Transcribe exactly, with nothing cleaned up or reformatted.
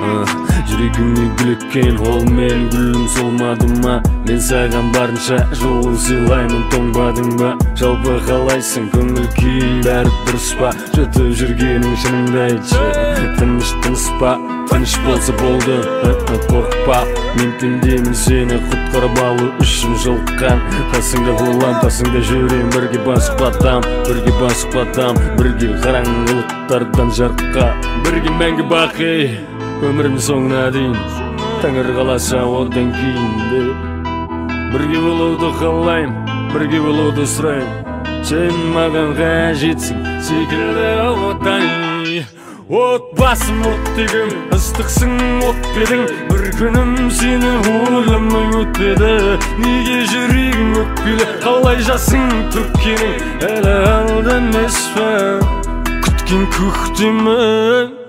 Жүрегіңе гүл еккен ол мен гүлім солмады ма? Мен саған барынша жолын сыйлаймын, тоңбадың ба? Жалпы қалайсың, көңіл күйің бәрі дұрыс па? Жұтып жүргенің шыныңды айтшы, тыныш тыныс па? Тыныш болса болды, қорықпа. Мен пендемін сені құтқарып алу үшін жолыққан. Қасыңда болам, қасыңда жүрем, бірге басып батам, бірге басып батам, бірге қараңғылықтардан жарыққа, бірге мәңгі бақи өмірімнің соңына дейін. Тәңір қаласа одан кейін де бірге болуды қалаймын, бірге болуды сұраймын. Сен маған қажетсің секілді отай. Отбасым оттегім, ыстықсың отпедің. Бір күнім сені ойламай өтпеді. Неге жүрегің өкпелі, қалай жасың төккенің? Әлі алда емес пе күткен көктемің?